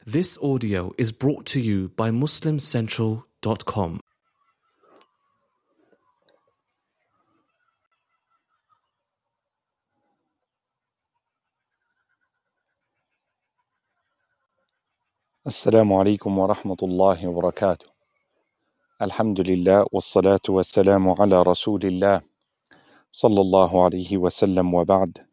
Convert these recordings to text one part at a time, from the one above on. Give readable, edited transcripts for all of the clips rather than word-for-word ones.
This audio is brought to you by MuslimCentral.com. السلام عليكم ورحمة الله وبركاته. الحمد لله والصلاة والسلام على رسول الله صلى الله عليه وسلم وبعد.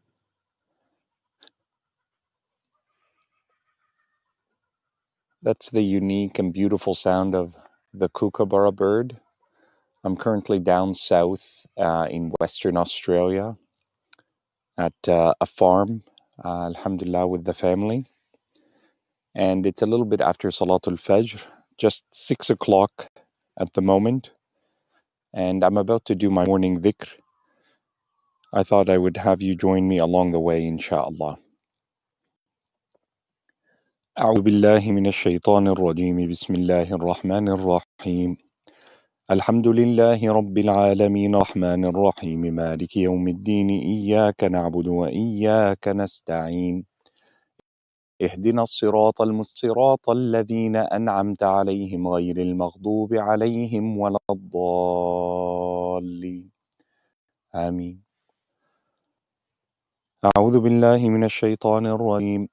That's the unique and beautiful sound of the kookaburra bird. I'm currently down south in Western Australia at a farm, alhamdulillah, with the family. And it's a little bit after Salatul Fajr, just 6 o'clock at the moment. And I'm about to do my morning dhikr. I thought I would have you join me along the way, inshallah. أعوذ بالله من الشيطان الرجيم بسم الله الرحمن الرحيم الحمد لله رب العالمين الرحمن الرحيم مالك يوم الدين إياك نعبد وإياك نستعين اهدنا الصراط الذين أنعمت عليهم غير المغضوب عليهم ولا الضالين آمين. أعوذ بالله من الشيطان الرجيم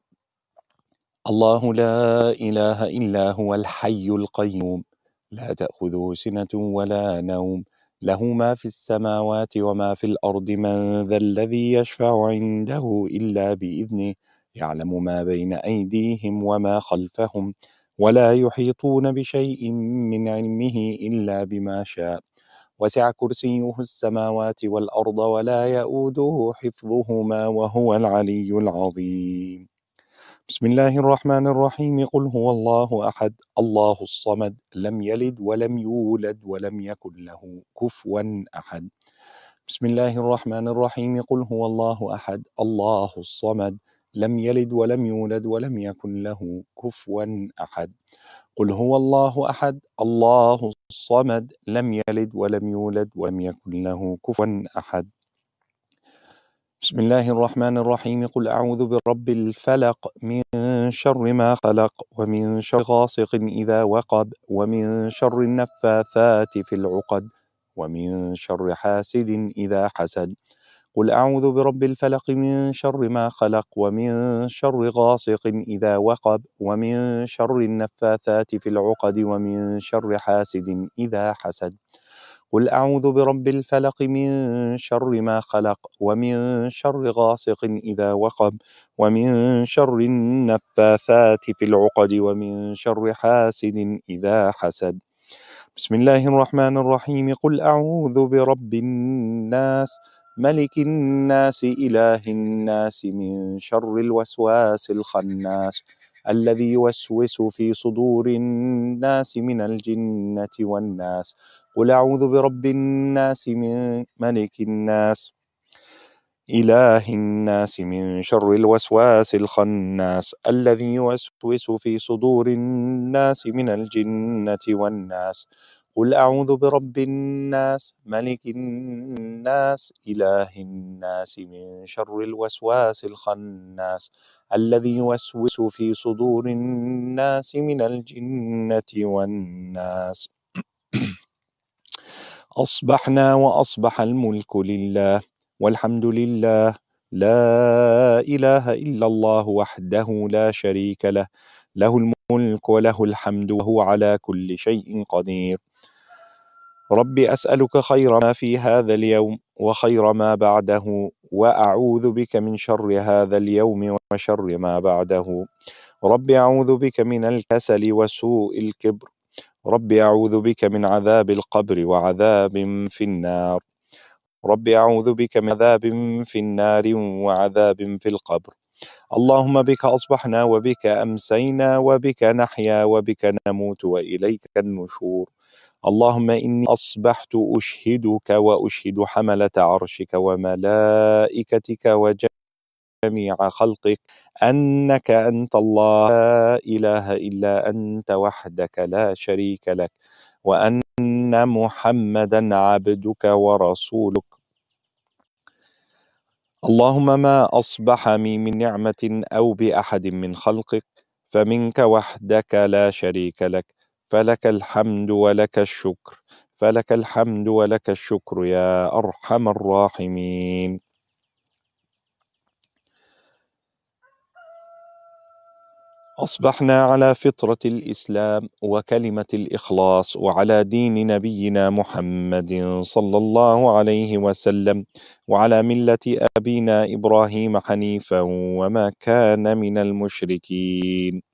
الله لا إله إلا هو الحي القيوم لا تأخذه سنة ولا نوم له ما في السماوات وما في الأرض من ذا الذي يشفع عنده إلا بإذنه يعلم ما بين أيديهم وما خلفهم ولا يحيطون بشيء من علمه إلا بما شاء وسع كرسيه السماوات والأرض ولا يؤوده حفظهما وهو العلي العظيم. بسم الله الرحمن الرحيم قل هو الله أحد الله الصمد لم يلد ولم يولد ولم يكن له كفوا أحد. بسم الله الرحمن الرحيم قل هو الله أحد الله الصمد لم يلد ولم يولد ولم يكن له كفوا أحد. قل هو الله أحد الله الصمد لم يلد ولم يولد ولم يكن له كفوا أحد. بسم الله الرحمن الرحيم قل أعوذ برب الفلق من شر ما خلق ومن شر غاسق إذا وقب ومن شر النفاثات في العقد ومن شر حاسد إذا حسد. قل أعوذ برب الفلق من شر ما خلق ومن شر غاسق إذا وقب ومن شر النفاثات في العقد ومن شر حاسد إذا حسد. قل أعوذ برب الفلق من شر ما خلق ومن شر غاسق إذا وقب ومن شر النفاثات في العقد ومن شر حاسد إذا حسد. بسم الله الرحمن الرحيم قل أعوذ برب الناس ملك الناس إله الناس من شر الوسواس الخناس الذي يوسوس في صدور الناس من الجنة والناس. قل أعوذ برب الناس من ملك الناس إله الناس من شر الوسواس الخناس الذي يوسوس في صدور الناس من الجنة والناس. قل أعوذ برب الناس ملك الناس إله الناس من شر الوسواس الخناس الذي يوسوس في صدور الناس من الجنة والناس. أصبحنا وأصبح الملك لله والحمد لله لا إله إلا الله وحده لا شريك له له الملك وله الحمد وهو على كل شيء قدير. ربي أسألك خير ما في هذا اليوم وخير ما بعده وأعوذ بك من شر هذا اليوم وشر ما بعده. ربي أعوذ بك من الكسل وسوء الكبر. ربي أعوذ بك من عذاب القبر وعذاب في النار. ربي أعوذ بك من عذاب في النار وعذاب في القبر. اللهم بك أصبحنا وبك أمسينا وبك نحيا وبك نموت وإليك النشور. اللهم إني أصبحت أشهدك وأشهد حملة عرشك وملائكتك وجميع خلقك أنك أنت الله لا إله إلا أنت وحدك لا شريك لك وأن محمدا عبدك ورسولك. اللهم ما أصبح من نعمة أو بأحد من خلقك فمنك وحدك لا شريك لك، فلك الحمد ولك الشكر، فلك الحمد ولك الشكر يا أرحم الراحمين. أصبحنا على فطرة الإسلام وكلمة الإخلاص وعلى دين نبينا محمد صلى الله عليه وسلم، وعلى ملة أبينا إبراهيم حنيفا وما كان من المشركين.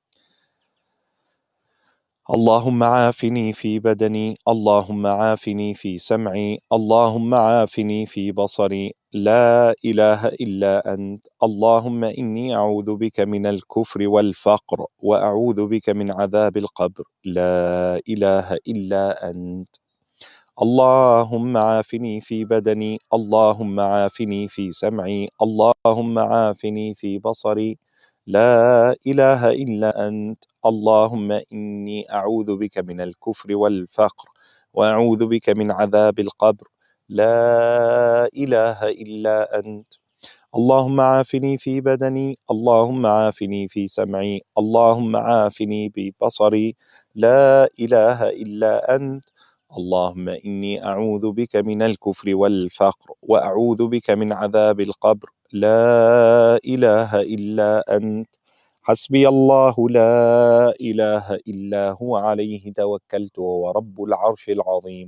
اللهم عافني في بدني، اللهم عافني في سمعي، اللهم عافني في بصري، لا إله إلا أنت. اللهم إني أعوذ بك من الكفر والفقر، وأعوذ بك من عذاب القبر، لا إله إلا أنت. اللهم عافني في بدني، اللهم عافني في سمعي، اللهم عافني في بصري، لا إله إلا أنت. اللهم إني أعوذ بك من الكفر والفقر، وأعوذ بك من عذاب القبر، لا إله إلا أنت. اللهم عافني في بدني، اللهم عافني في سمعي، اللهم عافني ببصري، لا إله إلا أنت. اللهم إني أعوذ بك من الكفر والفقر، وأعوذ بك من عذاب القبر، لا إله إلا أنت. حسبي الله لا إله إلا هو عليه توكلت وهو رب العرش العظيم.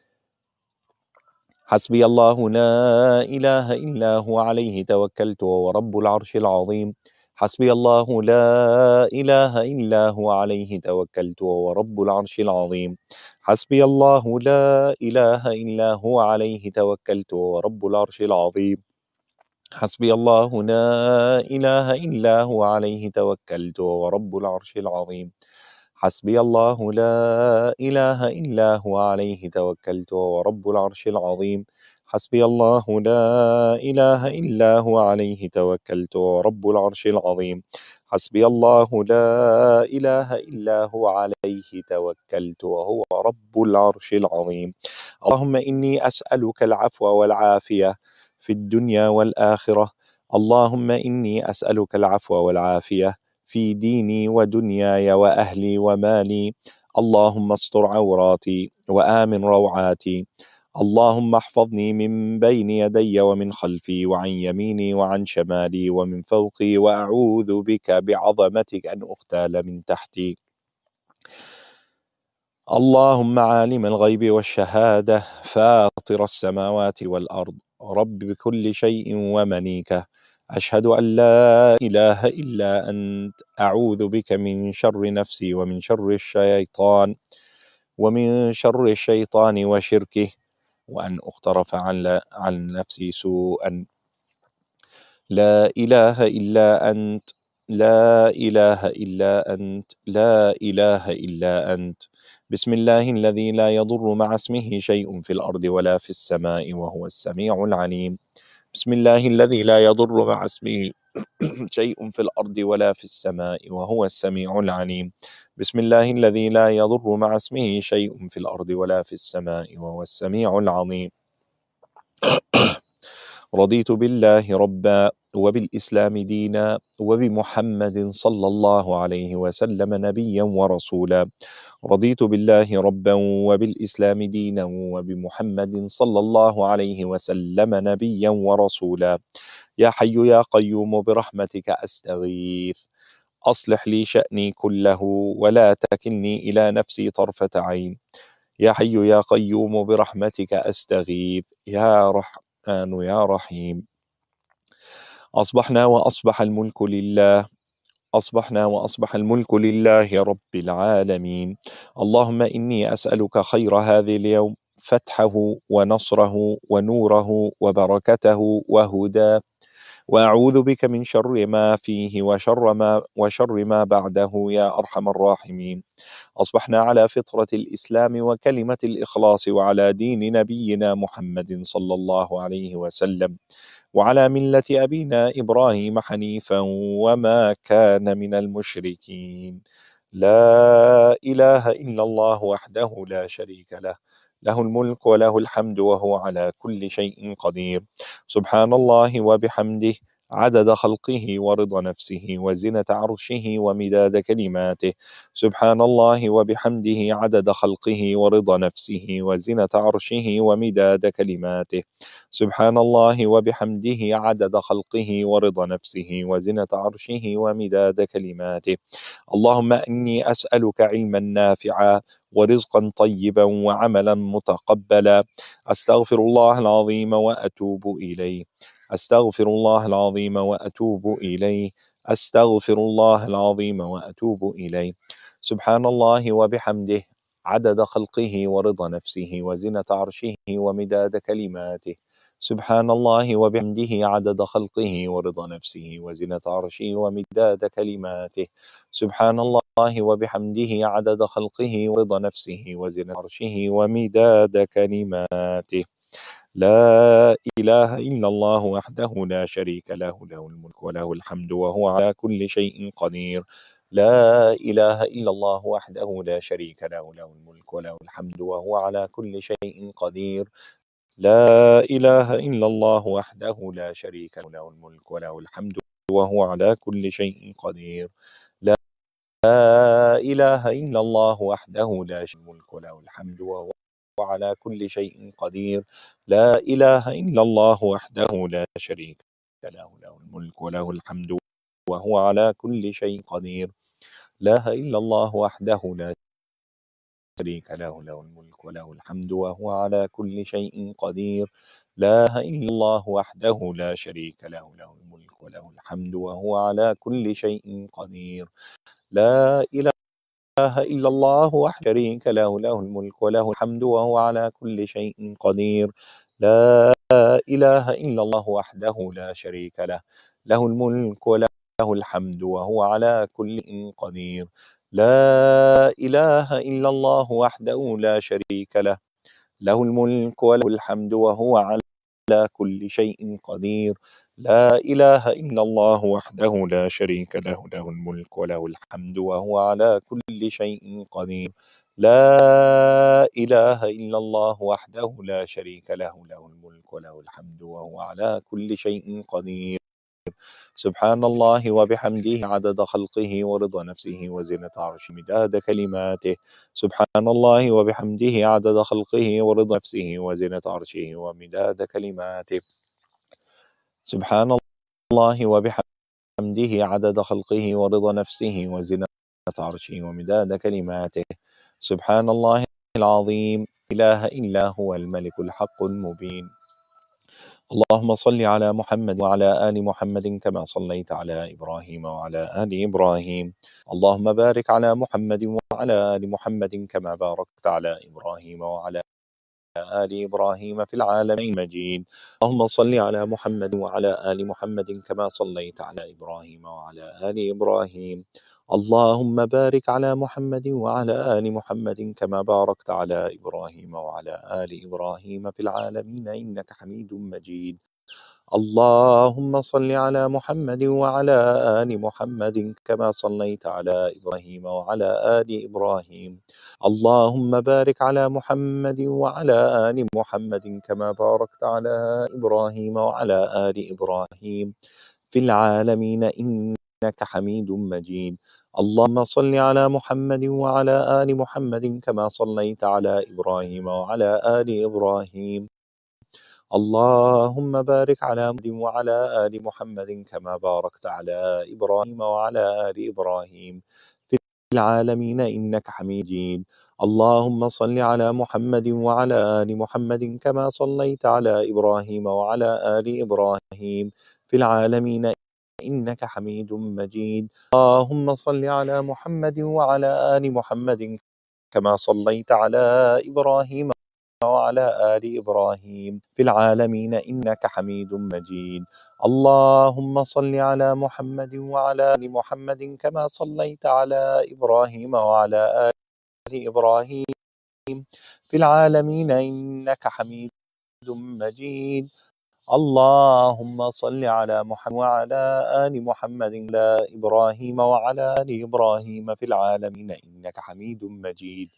حسبي الله لا إله إلا هو عليه توكلت وهو رب العرش العظيم. حسبي الله لا إله إلا هو عليه توكلت وهو رب العرش العظيم. حسبي الله لا إله إلا هو عليه توكلت وهو رب العرش العظيم. حسبي الله لا إله إلا هو عليه توكلت وهو رب العرش العظيم. حسبي الله لا إله إلا هو عليه توكلت وهو رب العرش العظيم. حسبي الله لا إله إلا هو عليه توكلت وهو رب العرش العظيم. حسبي الله لا إله إلا هو عليه توكلت وهو رب العرش العظيم. اللهم إني أسألك العفو والعافية في الدنيا والآخرة. اللهم إني أسألك العفو والعافية في ديني ودنياي وأهلي ومالي. اللهم استر عوراتي وآمن روعاتي. اللهم احفظني من بين يدي ومن خلفي وعن يميني وعن شمالي ومن فوقي، وأعوذ بك بعظمتك أن أغتال من تحتي. اللهم عالم الغيب والشهادة، فاطر السماوات والأرض، رب بكل شيء ومليكه، أشهد أن لا إله إلا أنت. أعوذ بك من شر نفسي ومن شر الشيطان وشركه، وأن أقترف عن نفسي سوءا. لا إله إلا أنت، لا إله إلا أنت، لا إله إلا أنت. بسم الله الذي لا يضر مع اسمه شيء في الأرض ولا في السماء وهو السميع العليم. بسم الله الذي لا يضر مع اسمه شيء في الأرض ولا في السماء وهو السميع العليم. بسم الله الذي لا يضر مع اسمه شيء في الأرض ولا في السماء وهو السميع العظيم. رضيت بالله ربا، وبالإسلام دينا، وبمحمد صلى الله عليه وسلم نبيا ورسولا. رضيت بالله ربا وبالإسلام دينا وبمحمد صلى الله عليه وسلم نبيا ورسولا. يا حي يا قيوم برحمتك أستغيث، أصلح لي شأني كله ولا تكلني إلى نفسي طرفة عين. يا حي يا قيوم برحمتك أستغيث، يا رحمن يا رحيم. أصبحنا وأصبح الملك لله، أصبحنا وأصبح الملك لله رب العالمين. اللهم إني أسألك خير هذا اليوم، فتحه ونصره ونوره وبركته وهداه، وأعوذ بك من شر ما فيه وشر ما بعده يا أرحم الراحمين. أصبحنا على فطرة الإسلام وكلمة الإخلاص وعلى دين نبينا محمد صلى الله عليه وسلم، وعلى ملة أبينا إبراهيم حنيفا وما كان من المشركين. لا إله إلا الله وحده لا شريك له، له الملك وله الحمد وهو على كل شيء قدير. سبحان الله وبحمده، عدد خلقه ورضا نفسه وزنة عرشه ومداد كلماته. سبحان الله وبحمده عدد خلقه ورضا نفسه وزنة عرشه ومداد كلماته. سبحان الله وبحمده عدد خلقه ورضا نفسه وزنة عرشه ومداد كلماته. اللهم إني أسألك علما نافعا ورزقا طيبا وعملا متقبلا. أستغفر الله العظيم وأتوب إليه. أستغفر الله العظيم وأتوب إليه. أستغفر الله العظيم وأتوب إليه. سبحان الله وبحمده عدد خلقه ورضا نفسه وزنة عرشه ومداد كلماته. سبحان الله وبحمده عدد خلقه ورضا نفسه وزنة عرشه ومداد كلماته. سبحان الله وبحمده عدد خلقه ورضا نفسه وزنة عرشه ومداد كلماته. لا إله إلا الله وحده لا شريك له، له الملك وله الحمد وهو على كل شيء قدير. لا إله إلا الله وحده لا شريك له، له الملك وله الحمد وهو على كل شيء قدير. لا إله إلا الله وحده لا شريك له، له الملك وله الحمد وهو على كل شيء قدير. لا إله إلا الله وحده لا شريك له، الملك وله الحمد وهو على كل شيء قدير. لا إله إلا الله وحده لا شريك له، له الملك وله الحمد وهو على كل شيء قدير. لا إله إلا الله وحده لا شريك له، له الملك وله الحمد وهو على كل شيء قدير. لا إله إلا الله وحده لا شريك له، له الملك وله الحمد وهو على كل شيء قدير. لا إله إلا الله وحده شريك له، له الملك وله الحمد وهو على كل شيء قدير. لا إله إلا الله وحده لا شريك له، له الملك وله الحمد وهو على كل شيء قدير. لا إله إلا الله وحده لا شريك له، له الملك وله الحمد وهو على كل شيء قدير. لا إله إلا الله وحده لا شريك له، له الملك وله الحمد وهو على كل شيء قدير. لا إله إلا الله وحده لا شريك له، له الملك وله الحمد وهو على كل شيء قدير. سبحان الله وبحمده عدد خلقه ورضا نفسه وزنة عرشه مداد كلماته. سبحان الله وبحمده عدد خلقه ورضا نفسه وزنة عرشه ومداد كلماته. سبحان الله وبحمده عدد خلقه ورضا نفسه وزنة عرشه ومداد كلماته. سبحان الله العظيم، إله إلا هو الملك الحق المبين. اللهم صل على محمد وعلى آل محمد كما صليت على إبراهيم وعلى آل إبراهيم. اللهم بارك على محمد وعلى آل محمد كما باركت على إبراهيم وعلى آل إبراهيم في العالمين مجيد. اللهم صل على محمد وعلى آل محمد كما صليت على إبراهيم وعلى آل إبراهيم. اللهم بارك على محمد وعلى آل محمد كما باركت على إبراهيم وعلى آل إبراهيم في العالمين إنك حميد مجيد. اللهم صل على محمد وعلى آل محمد كما صليت على إبراهيم وعلى آل إبراهيم. اللهم بارك على محمد وعلى آل محمد كما باركت على إبراهيم وعلى آل إبراهيم في العالمين إنك حميد مجيد. اللهم صل على محمد وعلى آل محمد كما صليت على إبراهيم وعلى آل إبراهيم. اللهم بارك على محمد وعلى آل محمد كما باركت على إبراهيم وعلى آل إبراهيم في العالمين إنك حميد مجيد. اللهم صل على محمد وعلى آل محمد كما صليت على إبراهيم وعلى آل إبراهيم في العالمين إنك حميد مجيد. اللهم صل على محمد وعلى آل محمد كما صليت على إبراهيم وعلى آل إبراهيم في العالمين إنك حميد مجيد. اللهم صل على محمد وعلى آل محمد كما صليت على إبراهيم وعلى آل إبراهيم في العالمين إنك حميد مجيد. اللهم صل على محمد وعلى آل محمد على إبراهيم وعلى آل إبراهيم في العالمين إنك حميد مجيد.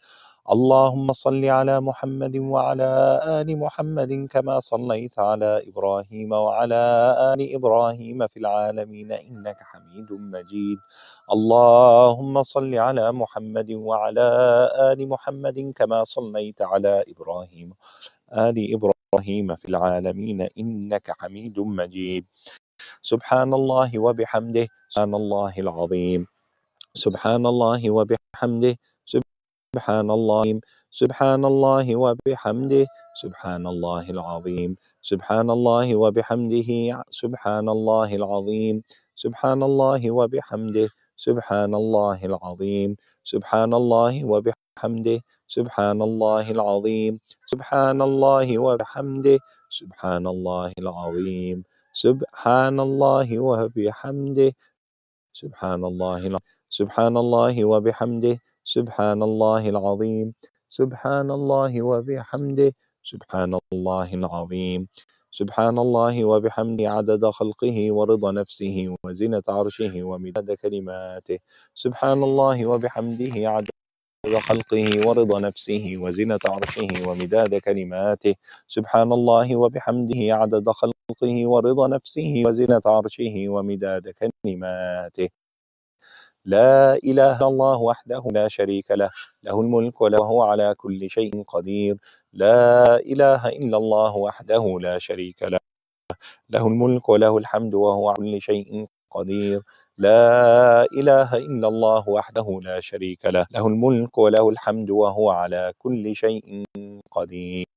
اللهم صل على محمد وعلى آل محمد كما صليت على إبراهيم وعلى آل إبراهيم في العالمين إنك حميد مجيد. اللهم صل على محمد وعلى آل محمد كما صليت على إبراهيم آل إبراهيم في العالمين إنك حميد مجيد. سبحان الله وبحمده سبحان الله العظيم. سبحان الله وبحمده سبحان الله. سبحان الله وبحمده سبحان الله العظيم. سبحان الله وبحمده سبحان الله العظيم. سبحان الله وبحمده سبحان الله العظيم. سبحان الله وبحمده سبحان الله العظيم. سبحان الله وبحمده سبحان الله العظيم. سبحان الله وبحمده سبحان الله العظيم. سبحان الله وبحمده سبحان الله العظيم. سبحان الله وبحمده سبحان الله العظيم. سبحان الله وبحمده عدد خلقه ورضا نفسه وزنة عرشه ومداد كلماته. سبحان الله وبحمده عدد خلقه ورضا نفسه وزنة عرشه ومداد كلماته. سبحان الله وبحمده عدد خلقه ورضا نفسه وزنة عرشه ومداد كلماته. لا إله إلا الله وحده لا شريك له له الملك وهو على كل شيء قدير. لا إله إلا الله وحده لا شريك له له الملك وله الحمد وهو على كل شيء قدير. لا إله إلا الله وحده لا شريك له له الملك وله الحمد وهو على كل شيء قدير.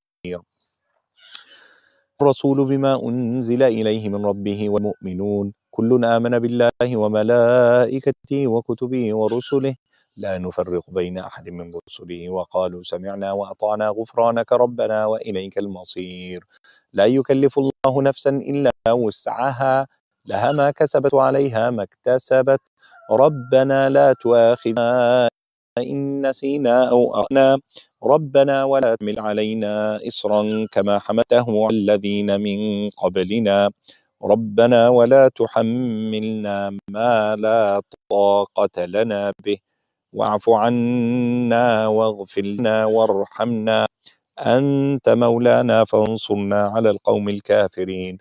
الرسول بما أنزل إليه من ربه والمؤمنون كل آمن بالله وملائكته وكتبه ورسله لا نفرق بين أحد من رسله وقالوا سمعنا وأطعنا غفرانك ربنا وإليك المصير. لا يكلف الله نفسا إلا وسعها لها ما كسبت وعليها ما اكتسبت ربنا لا تؤاخذنا إن نسينا أو أخطأنا ربنا ولا تحمل علينا إصرا كما حملته على الذين من قبلنا ربنا ولا تحملنا ما لا طاقة لنا به واعف عنا واغفر لنا وارحمنا أنت مولانا فانصرنا على القوم الكافرين.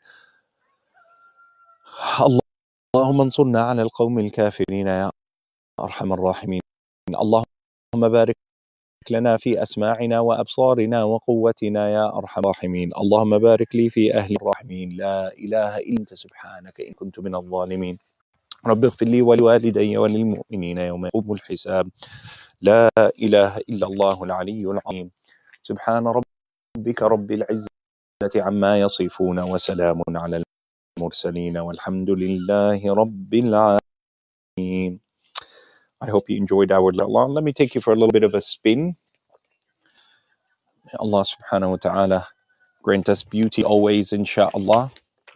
اللهم انصرنا على القوم الكافرين يا أرحم الراحمين. اللهم بارك لنا في أسماعنا وأبصارنا وقوتنا يا أرحم الراحمين. اللهم بارك لي في أهل الراحمين. لا إله إلا أنت سبحانك إن كنت من الظالمين. رب اغفر لي ولوالدي وللمؤمنين يوم يقوم الحساب. لا إله إلا الله العلي العظيم. سبحان ربك رب العزة عما يصفون وسلام على المرسلين والحمد لله رب العالمين. I hope you enjoyed our long. Let me take you for a little bit of a spin. May Allah subhanahu wa ta'ala grant us beauty always, inshaAllah.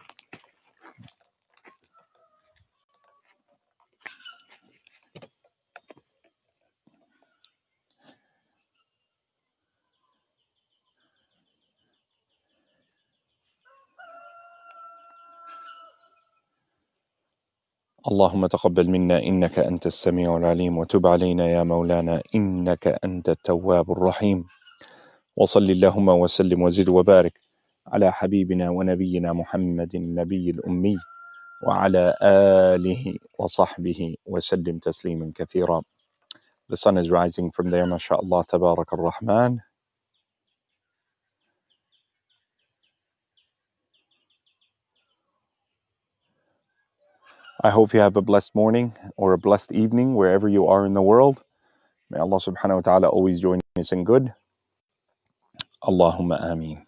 اللهم تقبل منا إنك أنت السميع العليم وتب علينا يا مولانا إنك أنت التواب الرحيم. وصل اللهم وسلم وزد وبارك على حبيبنا ونبينا محمد النبي الأمي وعلى آله وصحبه وسلم تسليما كثيرا. The sun is rising from there, mashallah, tabarak ar-Rahman. I hope you have a blessed morning or a blessed evening wherever you are in the world. May Allah subhanahu wa ta'ala always join us in good. Allahumma ameen.